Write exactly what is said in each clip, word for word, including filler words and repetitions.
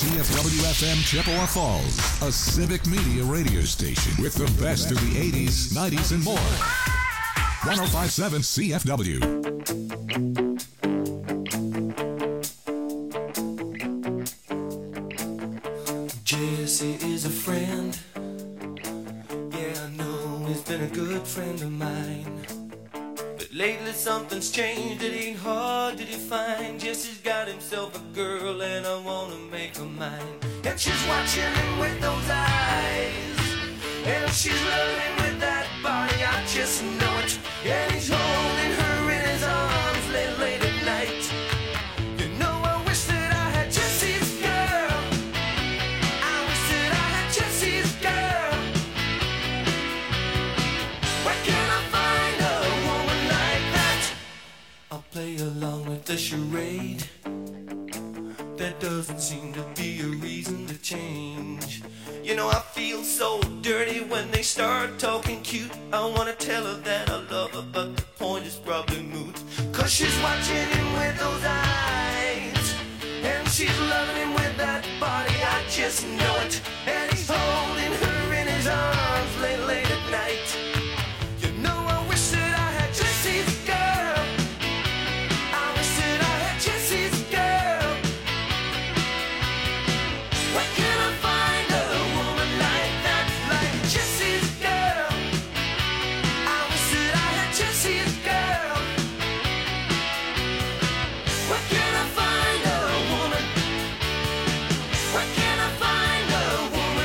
C F W F M Chippewa Falls, a civic media radio station with the best of the eighties, nineties, and more. one oh five point seven C F W. Jesse is a friend. Yeah, I know he's been a good friend of mine. But lately something's changed, it ain't hard to define. Jesse's got himself a girl and I wanna make her mine. And she's watching him with those eyes, and she's loving him with that body, I just know it. And he's holding her in his arms late, late at night. You know I wish that I had Jesse's girl. I wish that I had Jesse's girl. Where can I find a woman like that? I'll play along with the charade. There doesn't seem to be a reason to change. You know I feel so dirty when they start talking cute. I wanna tell her that I love her, but the point is probably moot. Cause she's watching him with those eyes, and she's loving him with that body, I just know it. And he's holding her in his arms late, late at night. You know I wish that I had Jesse's girl. I wish that I had Jesse's girl. Where can I find a woman like that, like Jesse's girl? I wish that I had Jesse's girl. Where can I find a woman? Where can I find a woman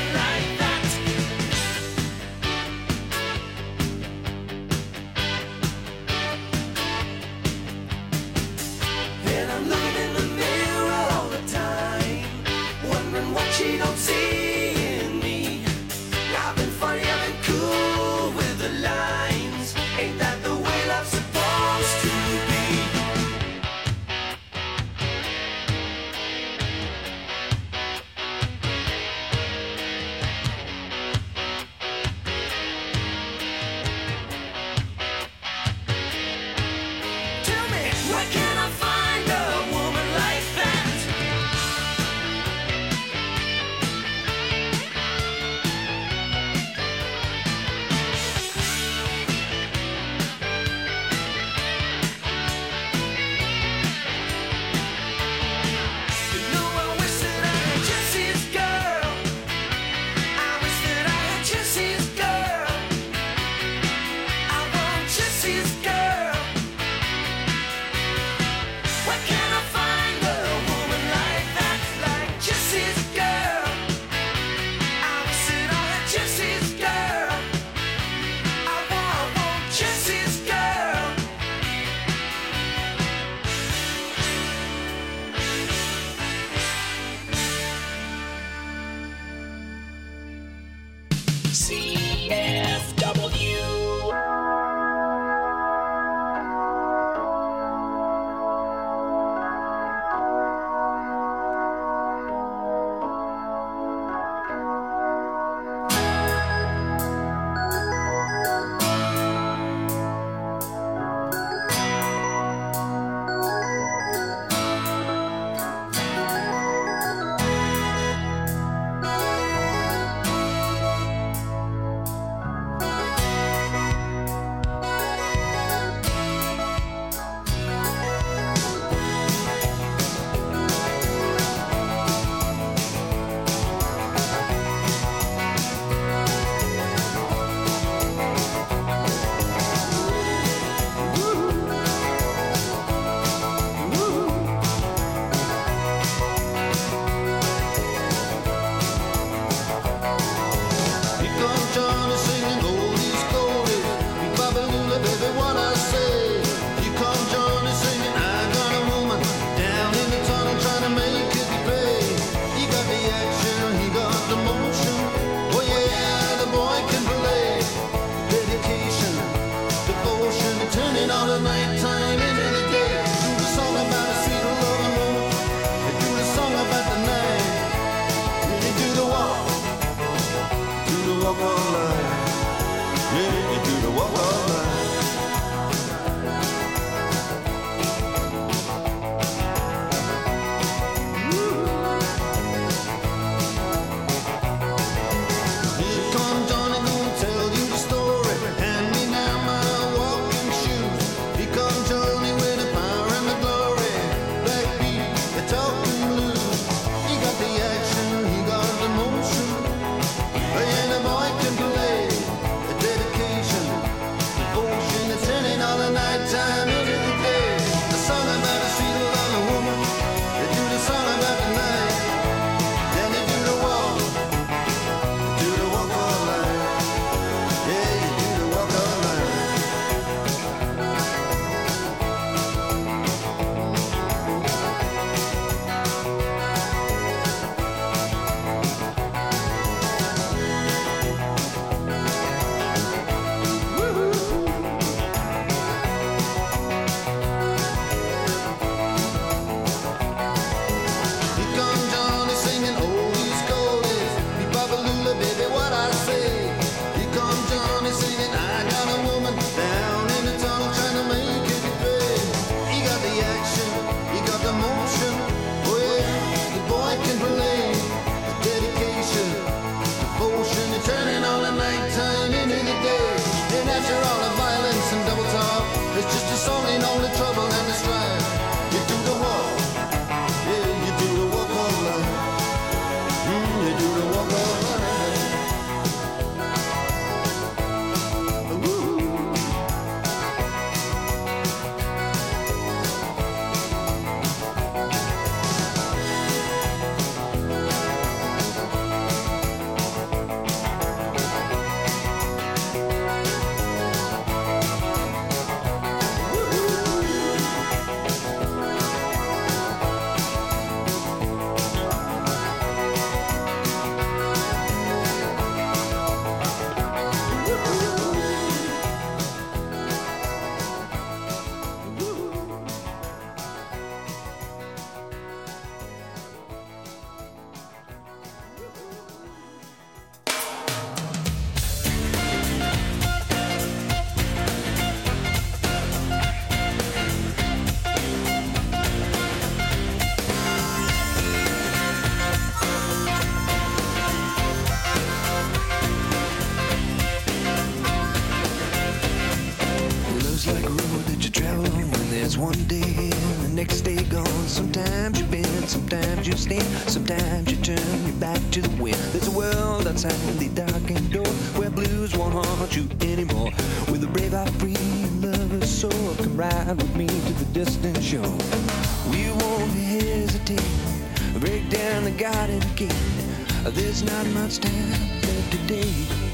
That's one day here, the next day gone. Sometimes you bend, sometimes you stand, sometimes you turn your back to the wind. There's a world outside the darkened door where blues won't haunt you anymore. With a brave heart free and lover's soul, come ride with me to the distant shore. We won't hesitate, break down the garden gate. There's not much time left today.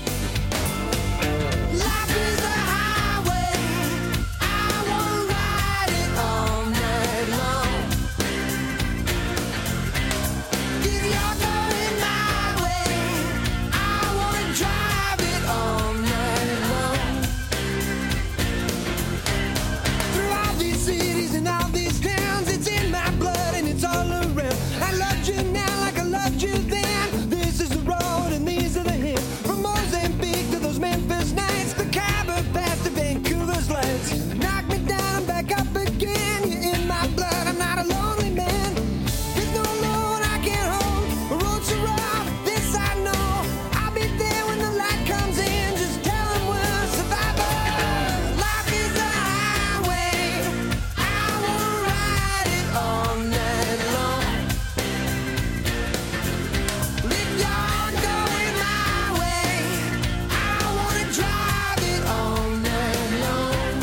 Life is a highway, I wanna ride it all night long. If you're going my way, I wanna drive it all night long. Through all these cities and all these towns, it's in my blood and it's all around. I loved you now like I loved you then. This is the road and these are the hills. From Mozambique to those Memphis nights, the Khyber Pass to Vancouver's lights. Knock me down, I'm back up again. You're in my blood, I'm not a lonely man. There's no load I can't hold. The road's so rough, this I know. I'll be there when the light comes in. Just tell them we're survivors. Life is a highway, I wanna ride it all night long. If you're going my way, I wanna drive it all night long.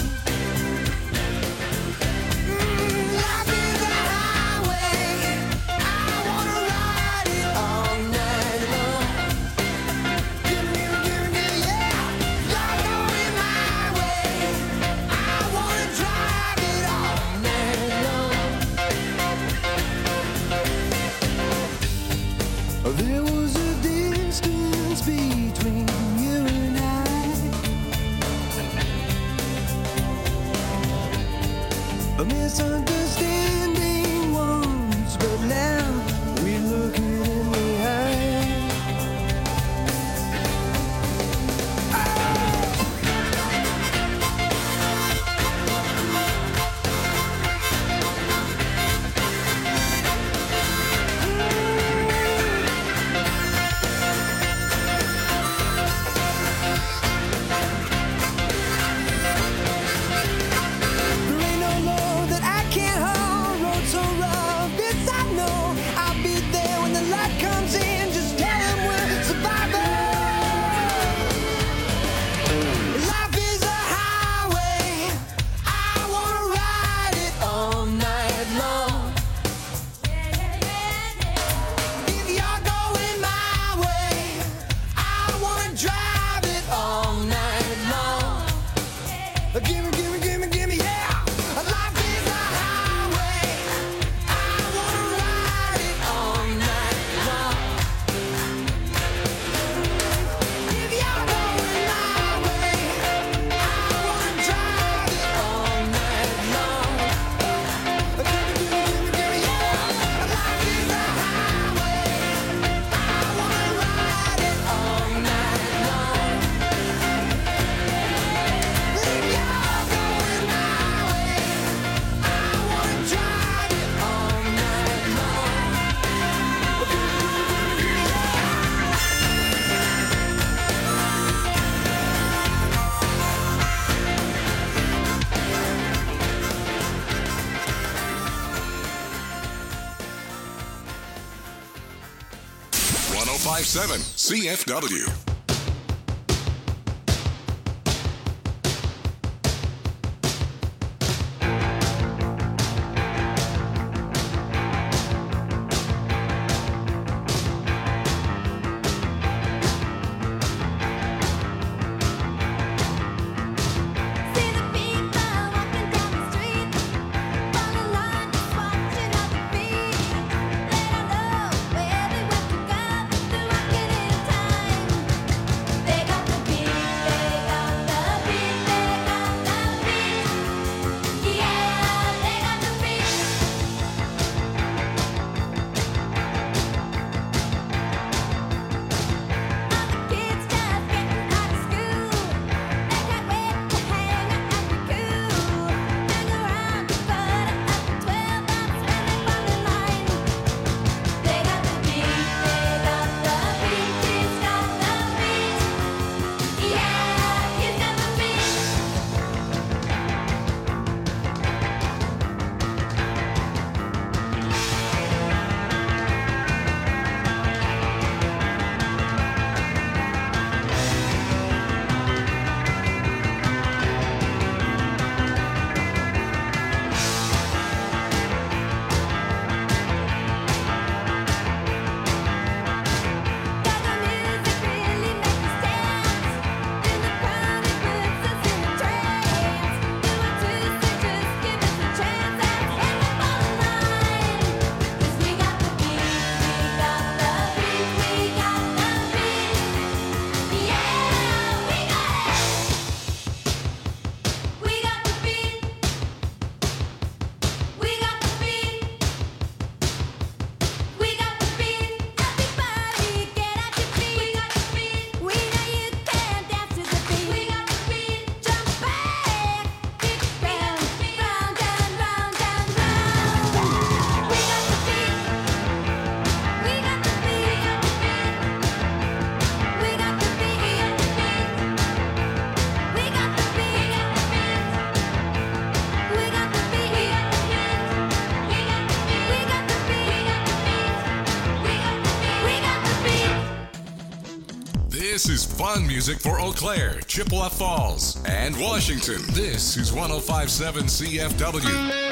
Mm, life is a highway, I wanna ride it all night long. Give me, give me, yeah. You're going my way, I wanna drive it all night long. There was a distance between you and I, a misunderstanding once, but now we look it in the eye. There ain't no load that I can't hold. Road so rough, this I know. I'll be there when the light comes in. Just tell them we're survivors. Life is a highway, I wanna ride it all night long. If you're going my way, I wanna drive it all night long. Gimme, gimme, gimme, gimme, yeah. Life is a highway, I wanna ride it all night long. If you're going my way, I wanna drive it all night long. Gimme, gimme, gimme, gimme, yeah. Life is a highway, I wanna ride it all night long. If you're going my way, I wanna drive it all night long. one oh five point seven C F W. See the people walking down the street, on the line just watching other feet. They don't know where they went to go, they're walking in time. This is fun music for Eau Claire, Chippewa Falls, and Washington. This is one oh five point seven C F W.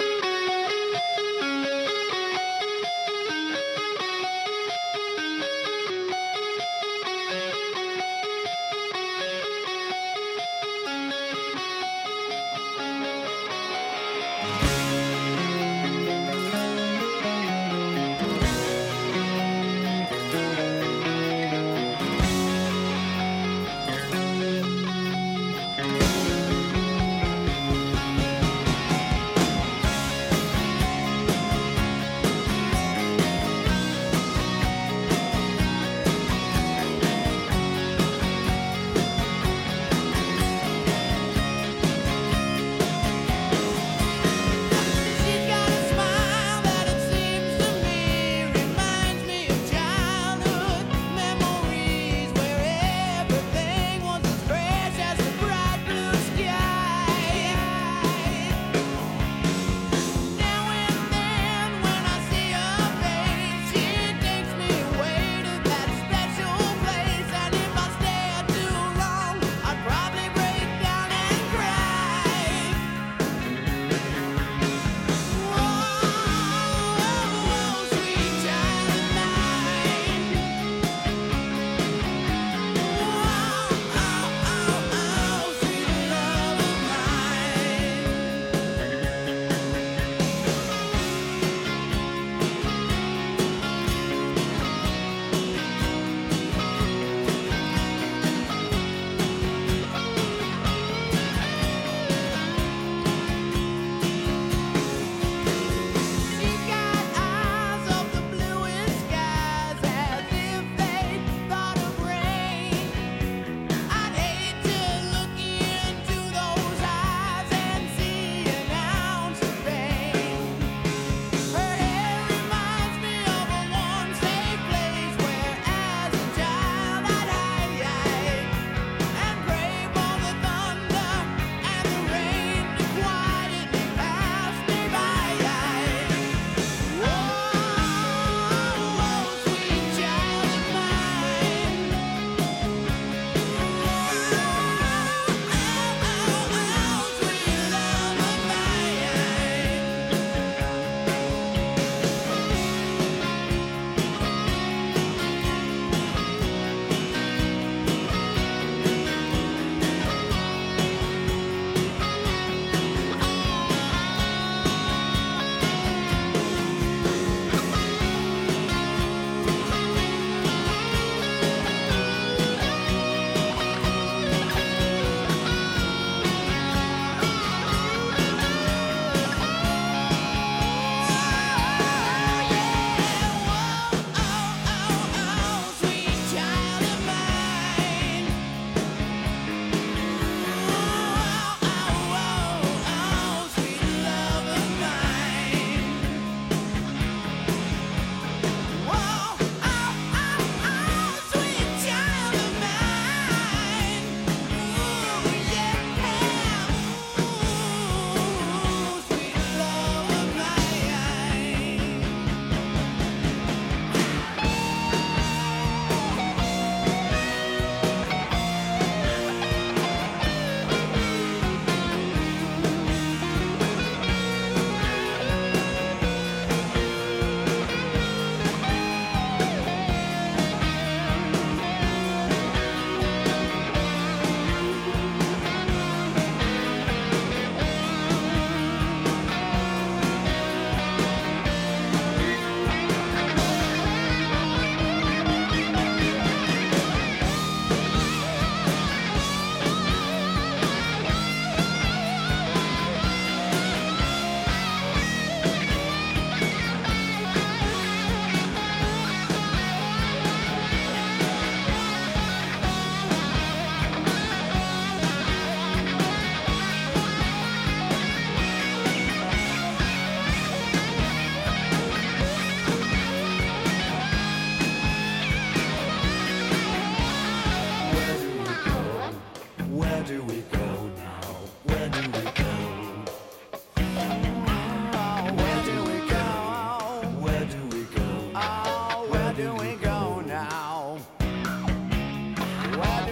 Where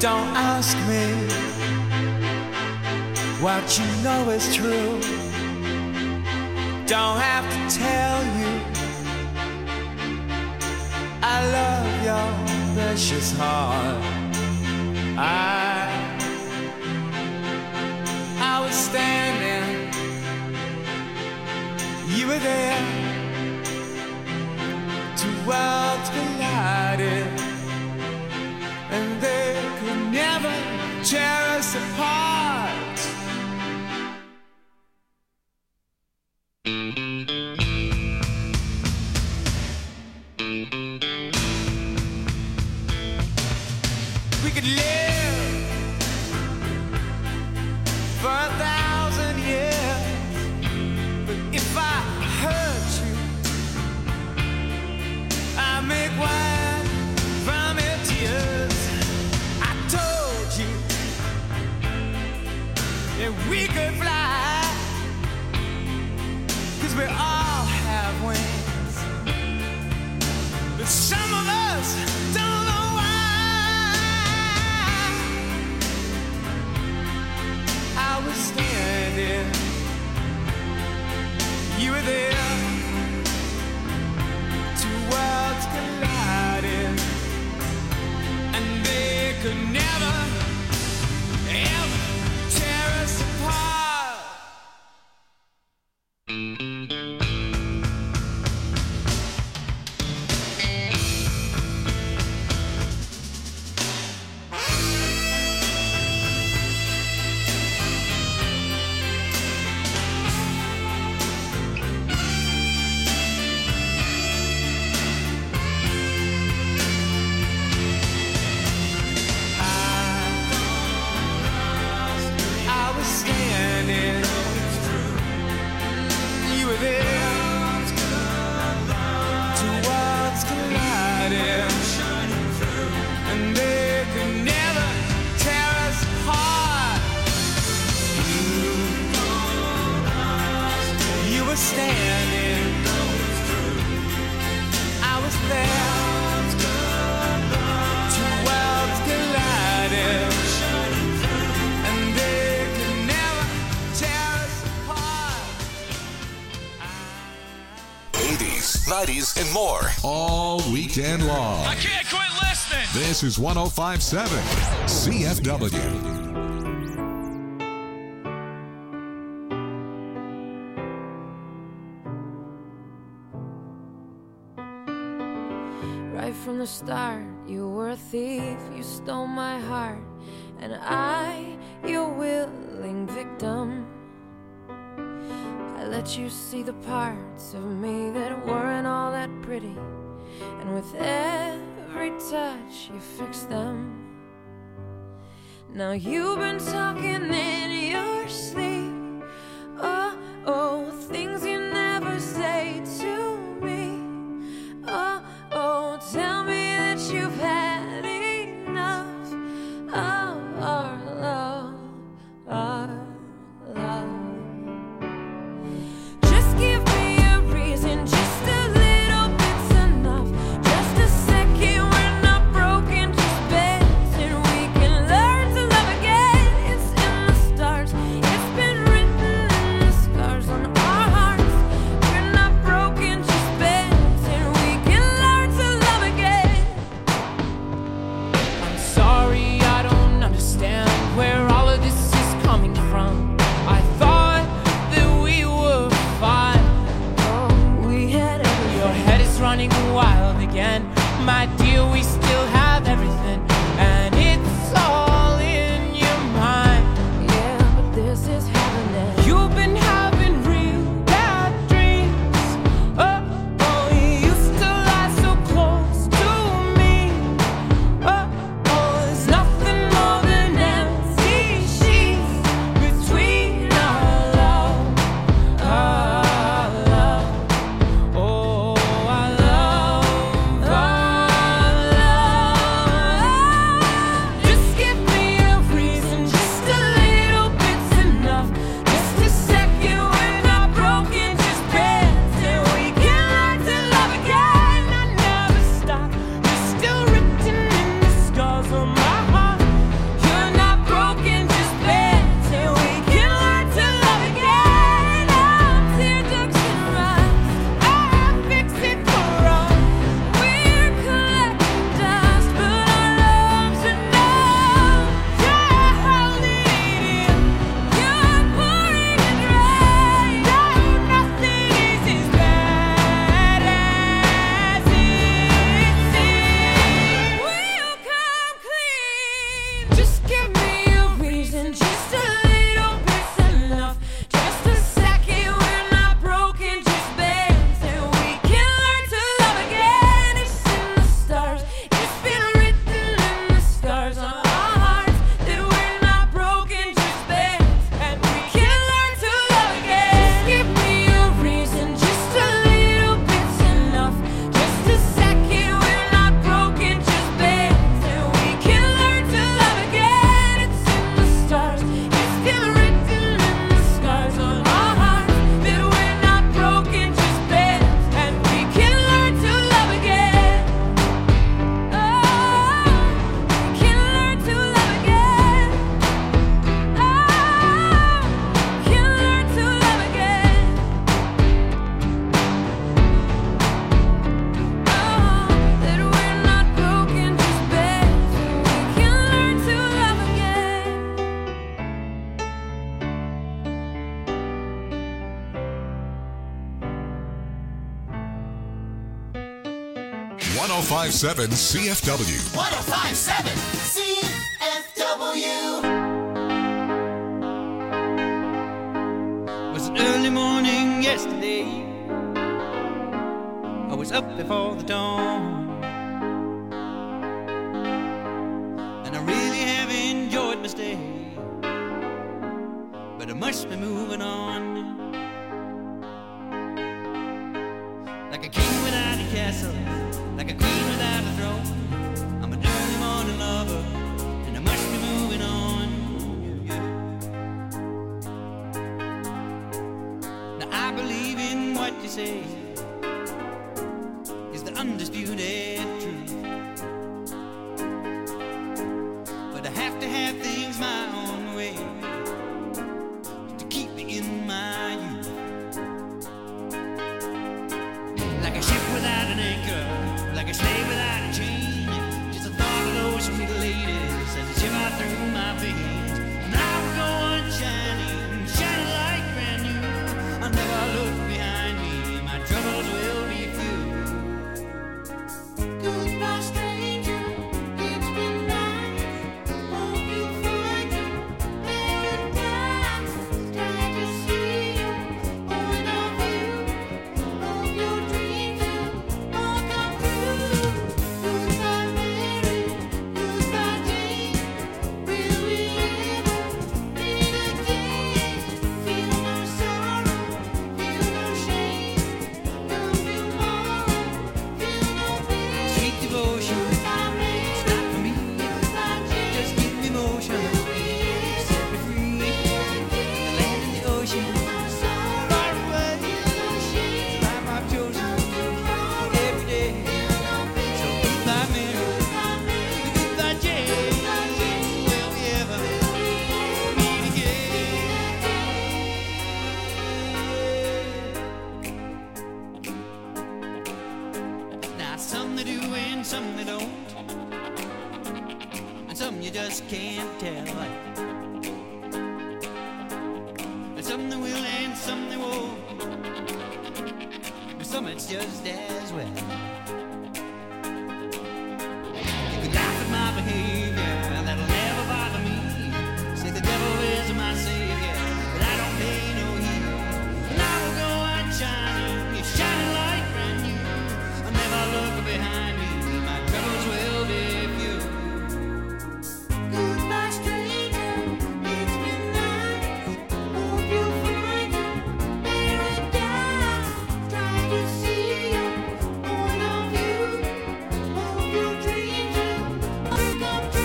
Don't ask me what you know is true. Don't have to tell you I love your precious heart. I, I was standing, you were there. Two worlds collided, and they could never tear us apart. We could live for a thousand years, but if I hurt you, I make wine from your tears. I told you that we could fly, 'cause we all have wings, but some of us don't know why. I was standing, you were there. Two worlds collided, and they could never, ever tear us apart. I was standing, you were there. Two worlds collided, and they could never tear us apart. You were standing, I was there. Two worlds collided, and they could never tear us apart. eighties, nineties, and more. All weekend long. I can't quit listening. This is one oh five point seven C F W. Right from the start, you were a thief, you stole my heart, and I, your willing victim. I let you see the parts of me that weren't all that pretty, and with every touch you fixed them. Now you've been talking in your sleep, oh, oh, things you never say to me. Oh, oh, tell me that you've had enough of our love, our love. Just give me a reason, just a little bit's enough. Just a second, we're not broken, just bends, and we can learn to love again. It's in the stars, it's been one oh five point seven C F W. one oh five point seven C F W. It was an early morning yesterday. I was up before the dawn, and I really have enjoyed my stay, but I must be moving on. Like a king without a castle, like a queen without a throne, I'm an early morning lover, and I must be moving on. Yeah, yeah. Now I believe in what you say is the undisputed truth, but I have to have things my own way to keep me in my youth. Like a ship without an anchor, like a slave without a chain, just the thought of those sweet ladies as they shiver through my veins. And I will go on shining, shining like brand new. I'll never look behind me, my troubles will be few. Goodbye, stranger. It's been nice. Hope you find your paradise. Try to see your point of view. Hope your dreams will all come true. Goodbye, Mary. Goodbye, Jane. Will we ever meet again? Feel no sorrow, feel no shame. Come tomorrow, feel no pain. Sweet devotion, it's not for me. Just give me motion, set me free. The land and the ocean, far away. Life I've chosen every day. So goodbye, Mary. Goodbye, Jane. Will we ever meet again? Now some they do and some they don't, and some you just can't tell. And some they will and some they won't, but some it's just as well. You can laugh at my behavior, that'll never bother me. Say the devil is my savior, but I don't pay no heed. And I will go on shining, it's shining like brand new. I'll never look behind me, my troubles will be few. Goodbye, stranger. It's been nice. Hope you find your paradise. Try to see your point of view. Hope your dreams will all come true.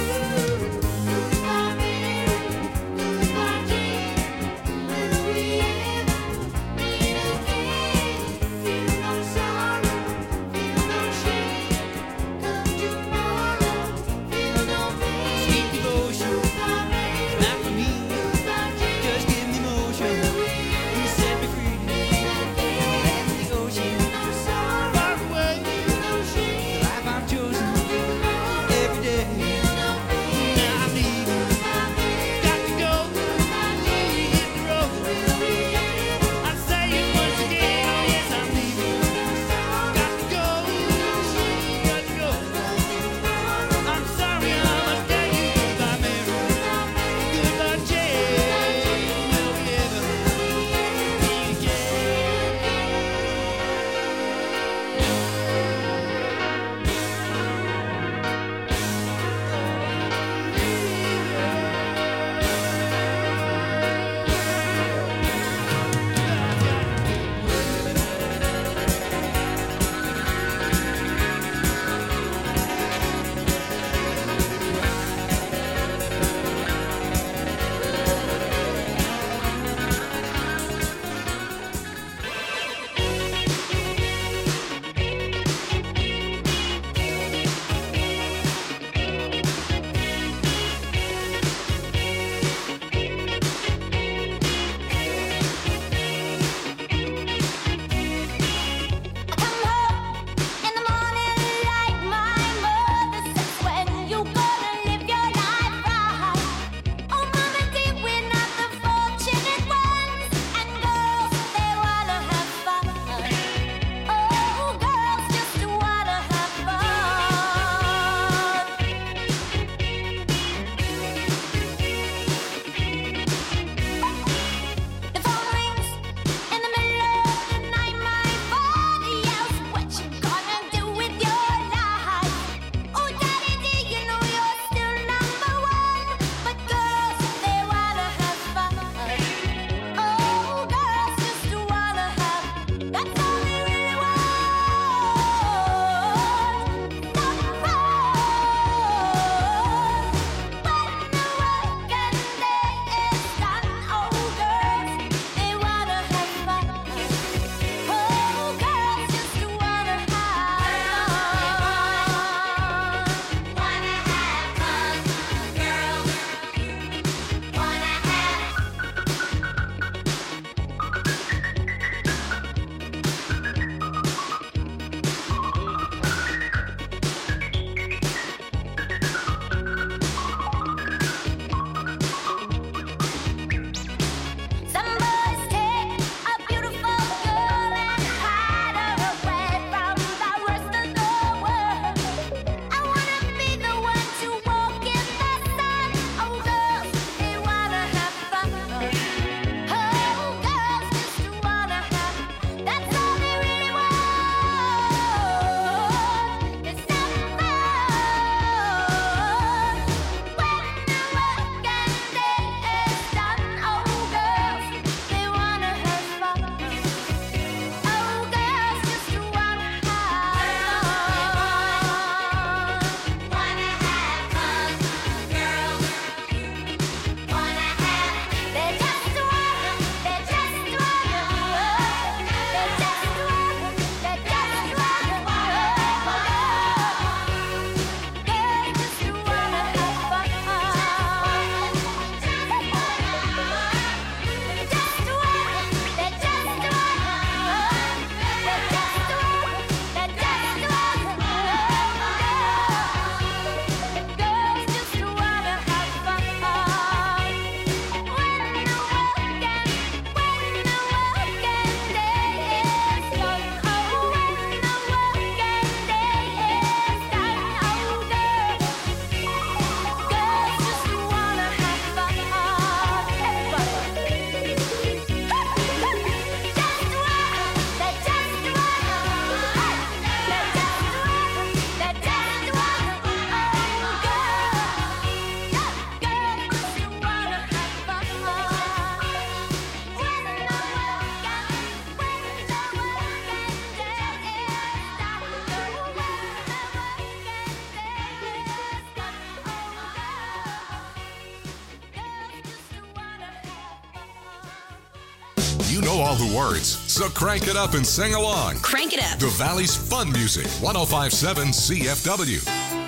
You know all the words, so crank it up and sing along. Crank it up. The Valley's fun music, one oh five point seven C F W.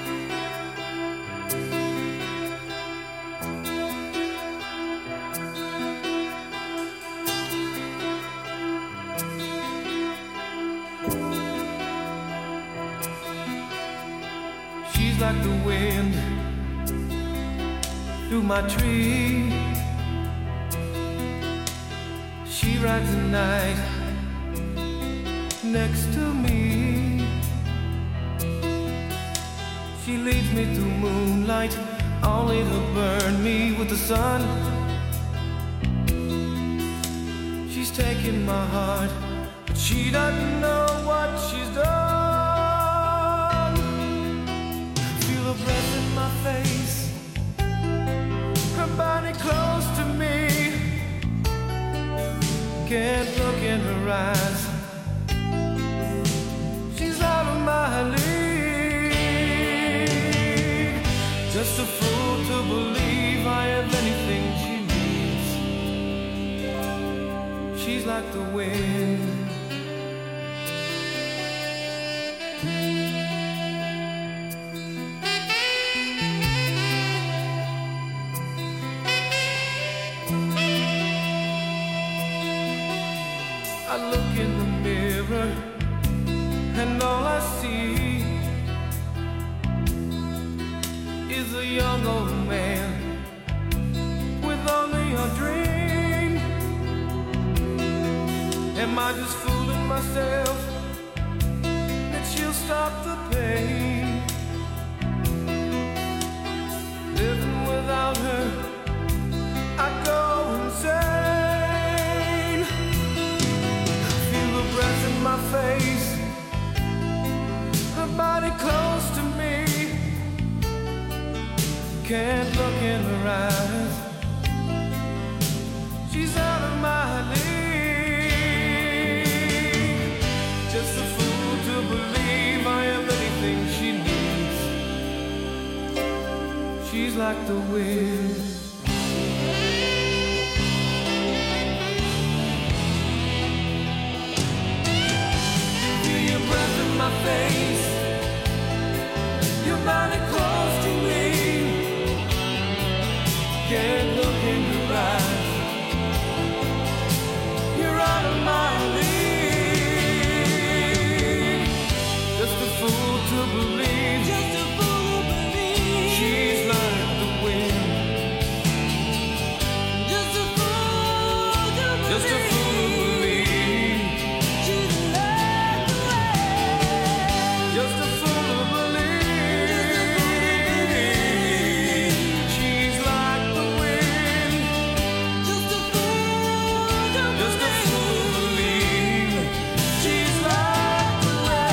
She's like the wind through my tree. She rides the night next to me. She leads me through moonlight, only to burn me with the sun. She's taking my heart, but she doesn't know what she's done. Feel her breath in my face, her body close to me. Can't look in her eyes, she's out of my league. Just a fool to believe I have anything she needs. She's like the wind. I look in the mirror and all I see is a young old man with only a dream. Am I just fooling myself that she'll stop the pain? Living without her, I go insane. Feel the breath in my face, her body close to me. Can't look in her eyes, she's out of my league. Just a fool to believe I am anything she needs. She's like the wind. Feel your breath in my face, your body close to me. Can't look in your eyes, you're out of my league. Just a fool to believe, just a fool to believe. She's like the wind. Just a fool to believe, just a fool to believe. She's like the wind. Just a fool to believe. She's like the wind. Just a fool to believe. Just a fool to believe. She's like the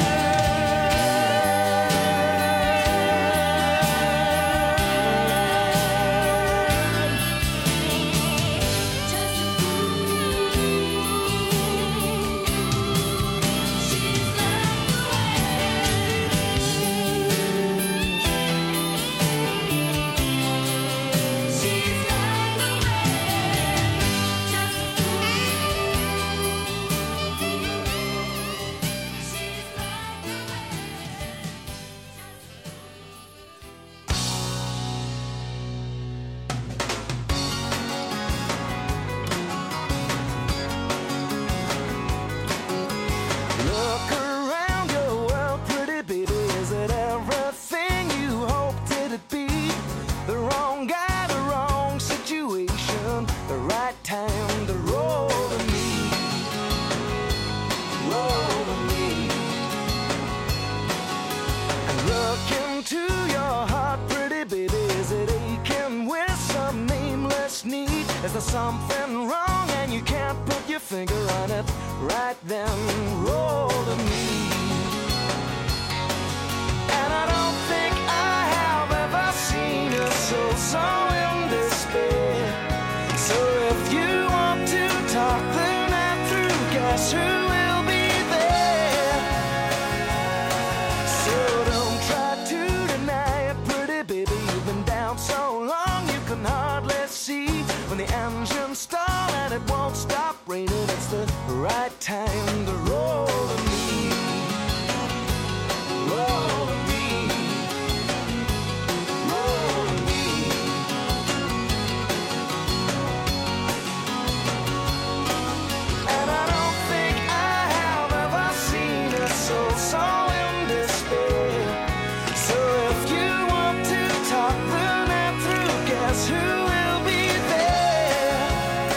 Look around your world, pretty baby. Is it everything you hoped it'd be? The wrong guy, the wrong situation, the right time to roll to me. Roll to me. And look into your heart, pretty baby. Is it aching with some nameless need? Is there something wrong and you can't put your finger on it? Right then, roll to me. And I don't think I have ever seen a soul so in despair. So if you want to talk the night through, guess who will be there? So don't try to deny it, pretty baby. You've been down so long you can hardly see when the engines stall and it won't stop raining. right time to roll to me. Roll to me. Roll to me. And I don't think I have ever seen a soul so in despair. So if you want to talk the night through, guess who will be there?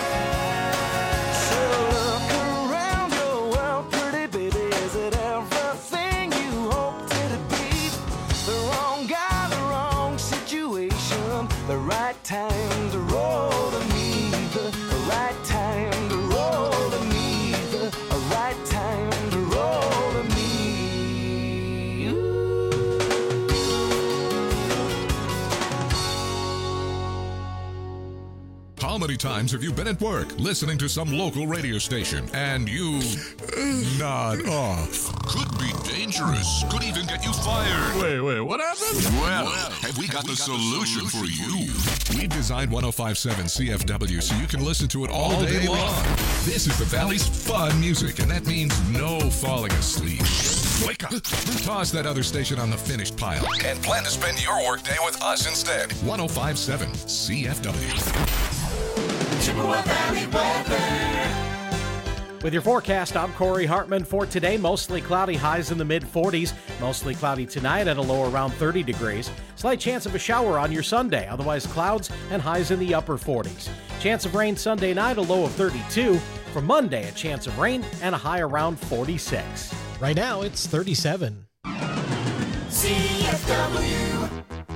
So look around your world, pretty baby. Is it everything you hoped it'd be? The wrong guy, the wrong situation. The right time to roll to me. The right time to roll to me. The right time to roll to me. Ooh. How many times have you been at work listening to some local radio station and you nod off? Could be dangerous. Could even get you fired. Wait, wait, what happened? Well, have we got the solution for you? We designed one oh five point seven C F W so you can listen to it all day long. This is the Valley's fun music, and that means no falling asleep. Wake up. Toss that other station on the finished pile and plan to spend your workday with us instead. one oh five point seven C F W. Chippewa Valley weather. With your forecast, I'm Corey Hartman. For today, mostly cloudy, highs in the mid forties. Mostly cloudy tonight at a low around thirty degrees. Slight chance of a shower on your Sunday, otherwise clouds and highs in the upper forties. Chance of rain Sunday night, a low of thirty-two. For Monday, a chance of rain and a high around forty-six. Right now, it's thirty-seven. C F W.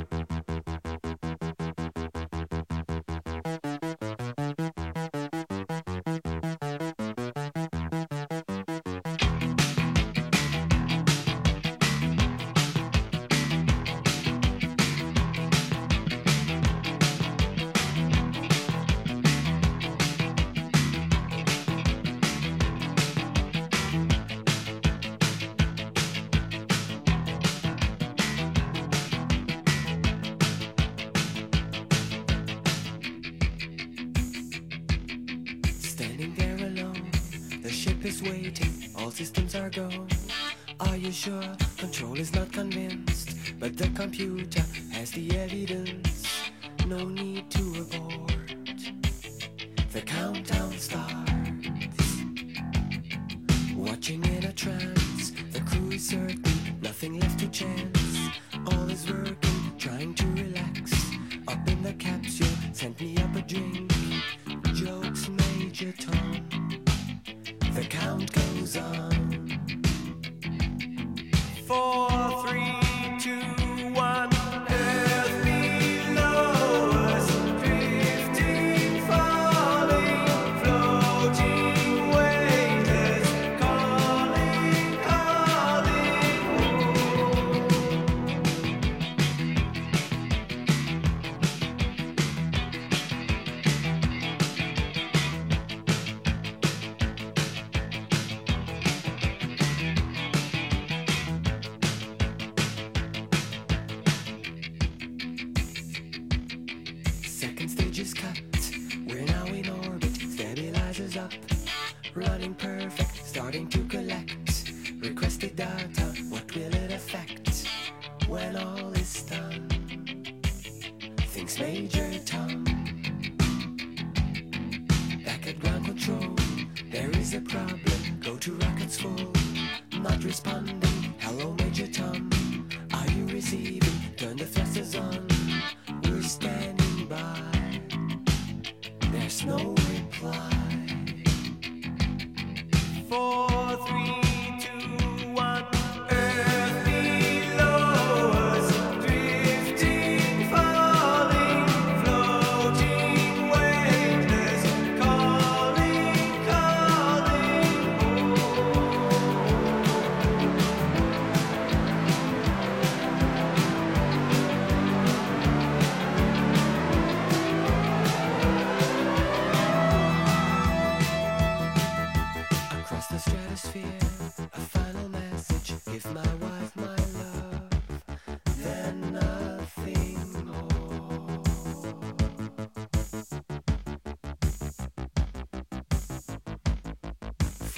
Standing there alone, the ship is waiting, all systems are go. Are you sure? Control is not convinced, but the computer has the evidence. No need to abort. The countdown starts. Watching in a trance, the crew is certain, nothing left to chance. All is working, trying to relax. Up in the capsule, sent me up a drink. Jokes, Major Tom. The count goes on. Four, three, two, one. Earth below us, drifting, falling, floating, weightless, calling, calling home. Second stage is cut. We're now in orbit. Stabilizers up. Running perfect. Starting to collect. Requested data. What will it affect when all is done? Thinks Major Tom. Back at ground control. There is a problem. Go to rockets full. Not responding. Hello, Major Tom. Are you receiving? Turn the thrusters on. We're standing by. There's no reply. Four, three, two, one. Earth below us, drifting, falling, floating, weightless, calling, calling home. Across the stratosphere, a final message. If my wife, my love, then nothing more.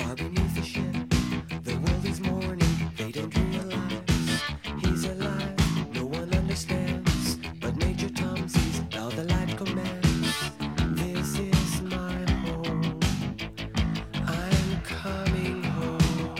far beneath the ship. The world is mourning, they don't realize he's alive. No one understands, but Major Tom sees how the life commands. This is my home. I'm coming home.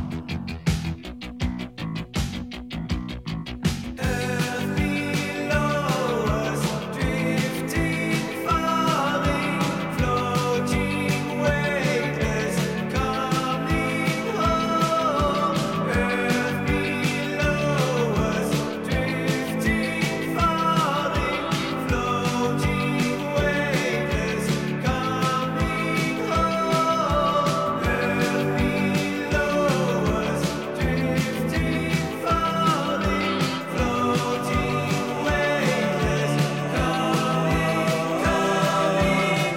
Earth below us, drifting, falling, floating, weightless, coming home. Earth below us, drifting, falling, floating, weightless, coming home. Earth below us, drifting, falling, floating, weightless, coming, coming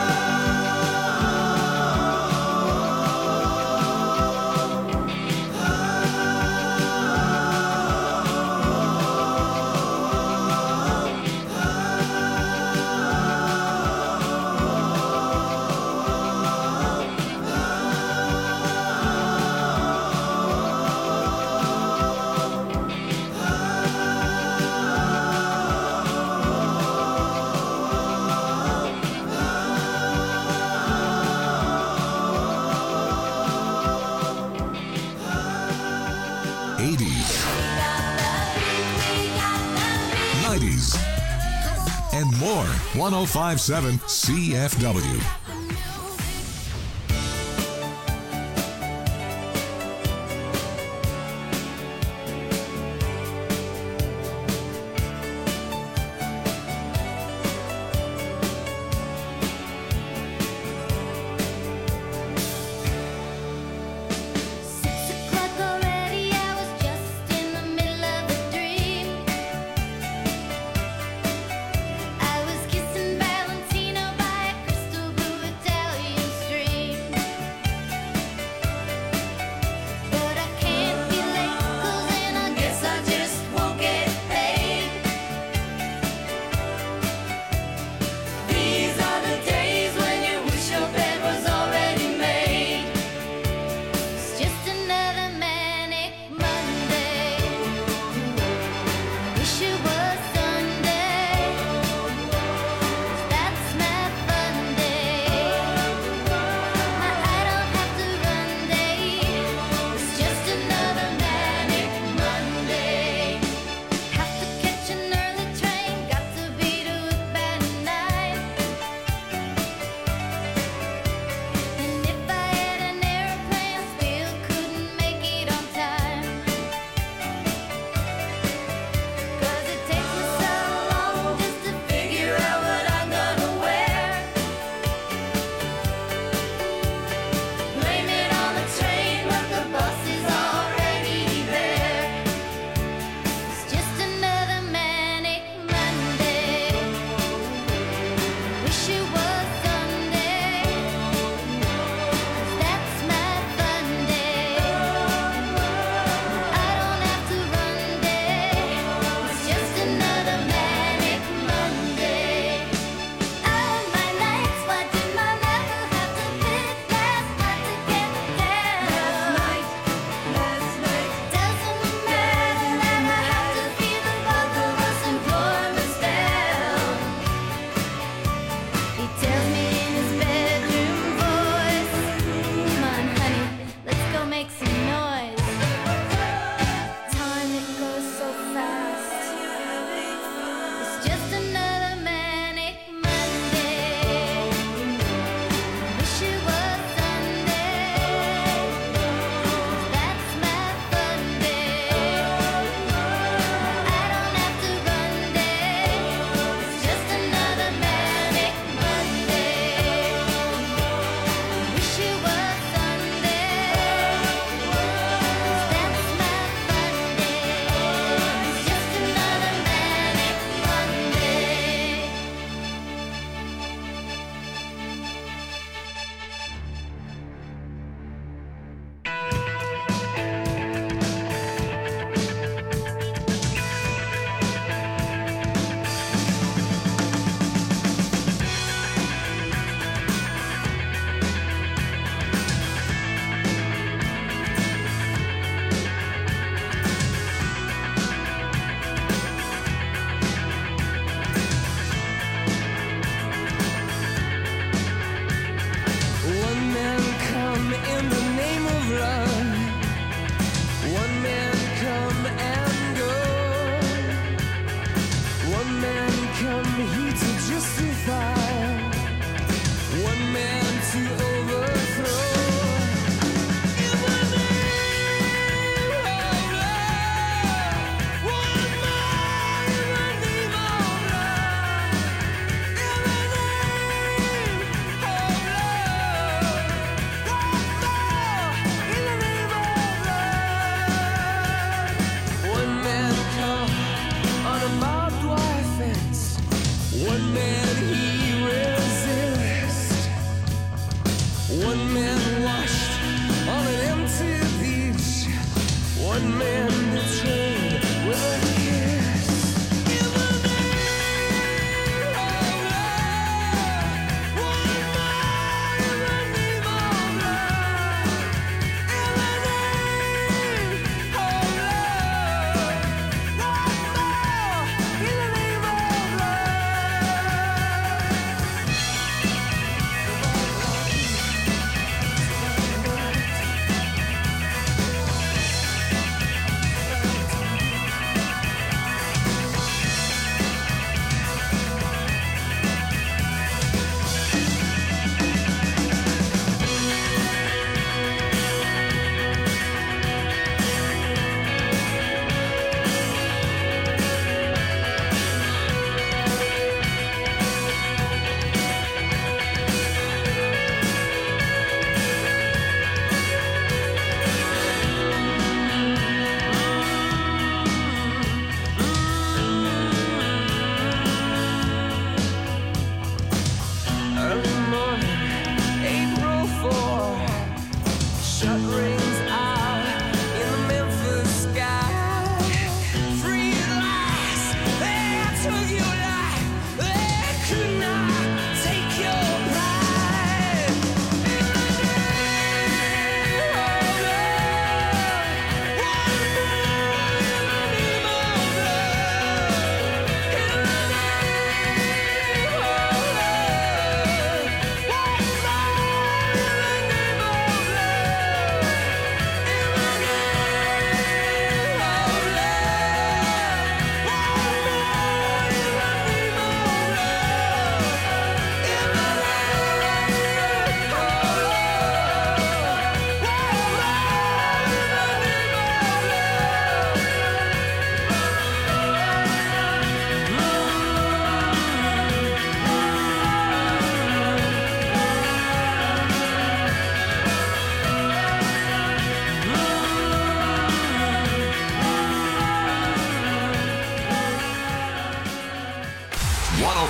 eighties, nineties, and more. one oh five point seven C F W. Six o'clock already, I was just in the middle of a dream. I was kissing Valentino by a crystal blue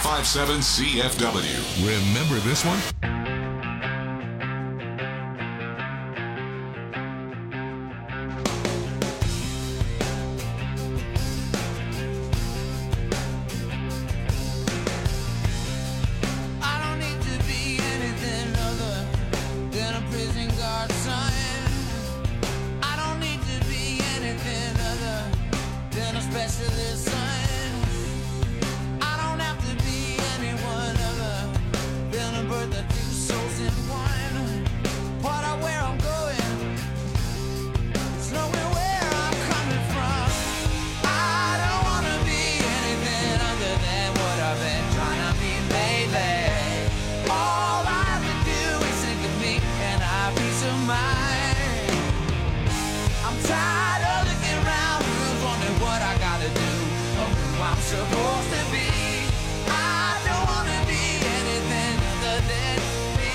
five seven C F W. Remember this one? I don't need to be anything other than a prison guard son. I don't need to be anything other than a specialist son. I don't have to be anyone other than a birth of two souls in one. Part of where I'm going is knowing where I'm coming from. I don't want to be anything other than what I've been trying to be lately. All I have to do is think of me and I have peace of mind. I'm tired of looking around, who's wondering what I gotta do, or who I'm supposed to be. I don't wanna be anything other than me.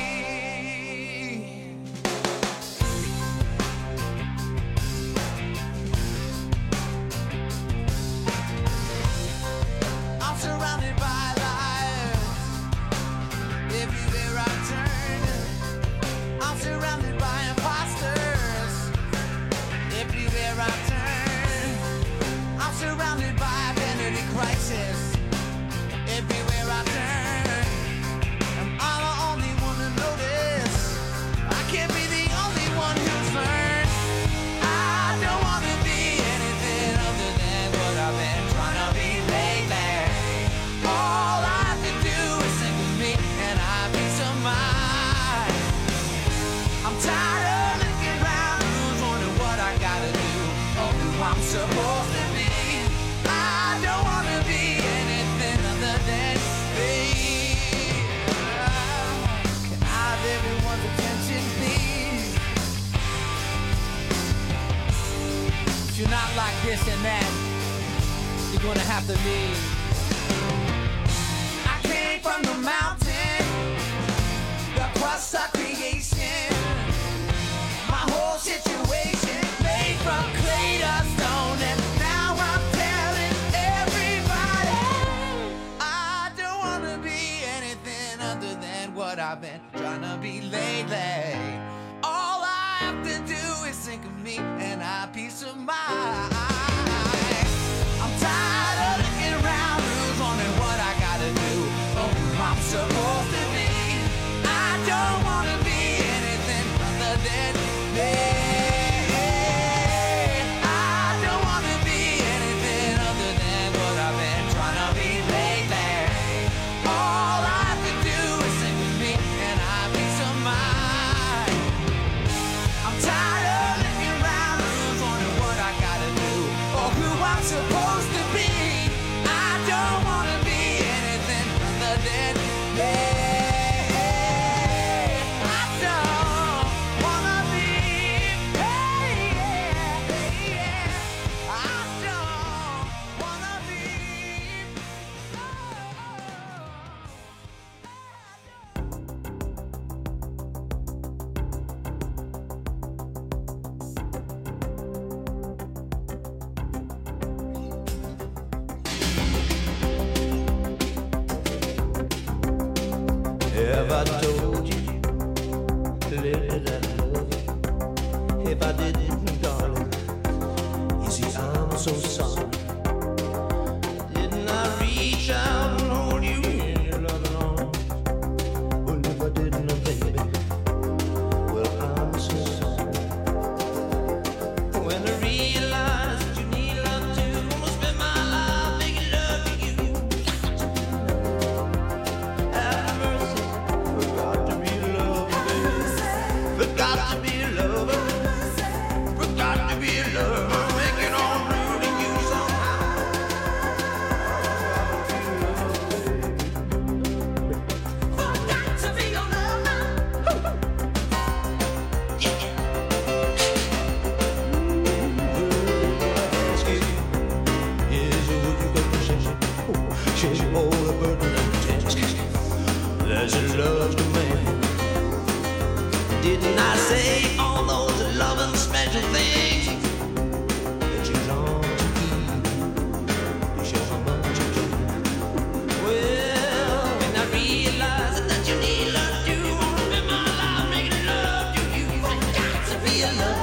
I'm surrounded by lies. Everywhere I turn, I'm surrounded by imposters. Everywhere I turn, I'm surrounded by identity crisis. Everywhere I turn, am I the only one to notice? I can't be the only one who's learned. I don't want to be anything other than what I've been trying to be lately. All I have to do is think of me and I have peace of mind. I'm tired of looking around, who's wondering what I gotta do, or who I'm supposed to be. I don't wanna be anything other than me. Can I have everyone's attention, please? If you're not like this and that, you're gonna have to leave. I came from the mountain, the crust of creation. My whole situation made from clay to stone, and now I'm telling everybody I don't wanna be anything other than what I've been trying to be lately. All I have to do is think of me and I have peace of mind. I'm tired of looking around, who's wondering what I gotta do, or who I'm supposed to be. I don't wanna be anything other than me. I don't wanna be anything other than what I've been trying to be lately. All I have to do is think of me and I have peace of mind. I'm tired of looking around, who's wondering what I gotta do, or who I'm supposed to be. I don't wanna be anything other than me. I don't wanna be, hey, yeah, yeah. I don't wanna be, Have I told you, little that I love you? If I didn't, darling, you see I'm so sorry. Didn't I reach out and hold you in your loving arms? Well, if I didn't, baby, well, I'm so sorry. When I realize that you need love too, I'm gonna spend my life making love to you. Have mercy. Forgot to be a lover, baby. Forgot to be a lover. Forgot to be a lover. Making all blue to you somehow. Forgot to be a lover. your love.